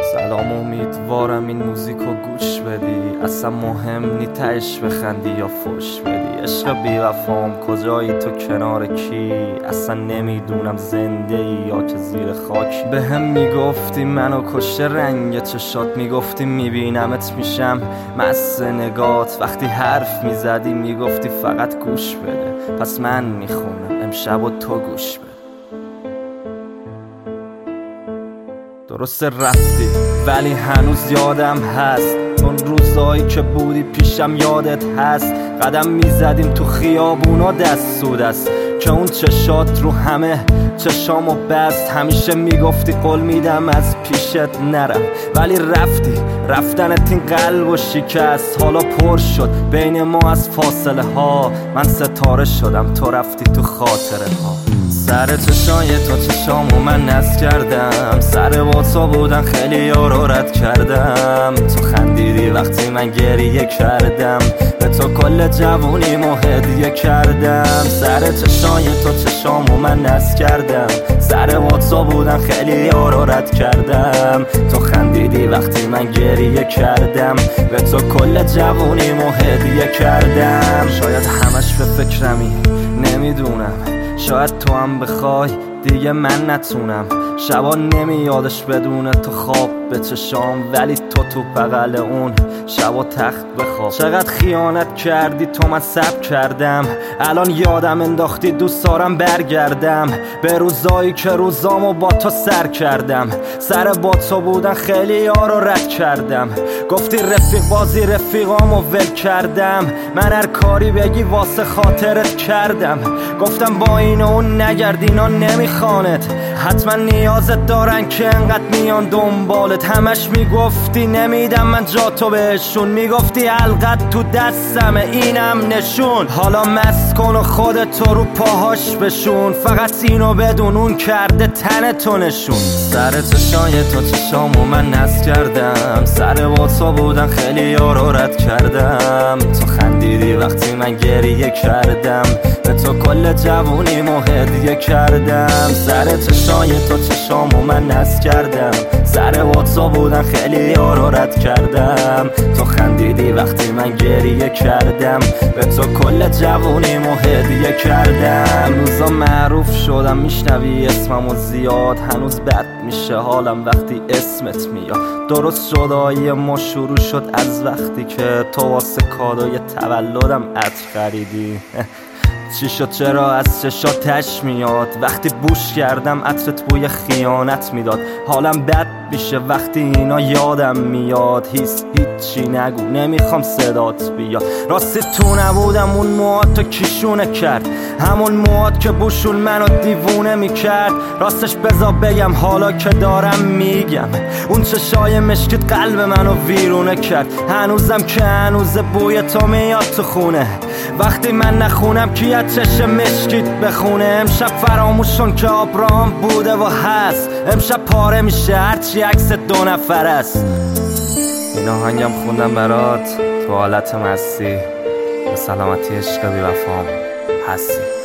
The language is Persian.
سلام، امیدوارم این موزیکو گوش بدی. اصلا مهم نی تهش بخندی یا فوش بدی. عشق بی‌وفام کجایی تو کنار کی؟ اصلا نمیدونم زنده ای یا که زیر خاک. به هم میگفتی منو کشته رنگ چشات، میگفتی میبینمت میشم مست نگات. وقتی حرف میزدی میگفتی فقط گوش بده. پس من میخونم امشب و تو گوش بده. درسته رفتی ولی هنوز یادم هست اون روزایی که بودی پیشم، یادت هست قدم میزدیم تو خیابونا دست و دست، که اون چشات رو همه چشامو بست. همیشه میگفتی قول میدم از پیشت نرم، ولی رفتی. رفتنت این قلب و شکست، حالا پر شد بین ما از فاصله ها. من ستاره شدم تو رفتی تو خاطره ها. سر چشای تو چشامو من نصب کردم، سر با تو بودن خیلی یارو رد کردم. تو خندیدی وقتی من گریه کردم، به تو کل جوونیمو هدیه کردم. سر چشای تو چشامو من نصب کردم، سر با تو بودن خیلی یارو رد کردم. تو خندیدی وقتی من گریه کردم، به تو کل جوونیمو هدیه کردم. شاید همش به فکرمی، نمیدونم، شاید تو هم بخوای دیگه من نتونم. شبا نمیادش بدون تو خواب به چشام، ولی تو بغل اون شبا تخت بخواب. چقدر خیانت کردی تو، من صبر کردم. الان یادم انداختی دوست دارم برگردم به روزایی که روزامو با تو سر کردم. سر با تو بودن خیلی یارو رد کردم. گفتی رفیق بازی رفیقامو ول کردم. من هر کاری بگی واسه خاطرت کردم. گفتم با این و اون نگرد، اینا نمیخوانت. حتما نیازت دارن که انقدر میان دنبالت. همش میگفتی نمیدم من جا تو بهشون، میگفتی حلقت تو دستمه اینم نشون. حالا مست کن و خودتو رو پاهاش بشون، فقط اینو بدون اون کرده تن تو نشون. سر چشای تو چشامو من نصب کردم، سر با تو بودن خیلی یارو رد کردم. تو خندیدی وقتی من گریه کردم، به تو کل جوونیمو هدیه کردم. سر چشای تو چشامو من نصب کردم، سر با تو بودن خیلی یارو رد کردم. تو خندیدی وقتی من گریه کردم، به تو کل جوونیمو هدیه کردم. روزا معروف شدم، میشنوی اسممو زیاد، هنوز بد میشه حالم وقتی اسمت میاد. درست جدایی ما شروع شد از وقتی که تو واسه کادوی تولدم عطر خریدی. چی شد چرا از چشاتش میاد؟ وقتی بوش کردم عطرت بوی خیانت میداد. حالم بد میشه وقتی اینا یادم میاد. هیچی نگو، نمیخوام صدات بیاد. راستی تو نبودم اون موهات تو کیشونه کرد، همون موهات که بوشون منو دیوونه میکرد. راستش بذار بگم حالا که دارم میگم، اون چشای مشکت قلب منو ویرونه کرد. هنوزم که هنوز بوی تو میاد تو خونه. وقتی من نخونم کی از چشم مشکیت بخونه؟ امشب فراموشون که آبرام بوده و هست. امشب پاره میشه هرچی عکس دو نفر است. این آهنگم خوندم برات تو حالت مستی، به سلامتی عشق بی‌وفام هستی.